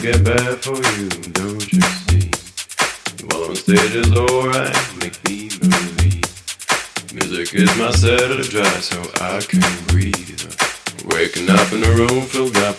get bad for you, don't you see? While on stage is alright, make me believe. Music is my set of dry so I can breathe. Waking up in a room filled up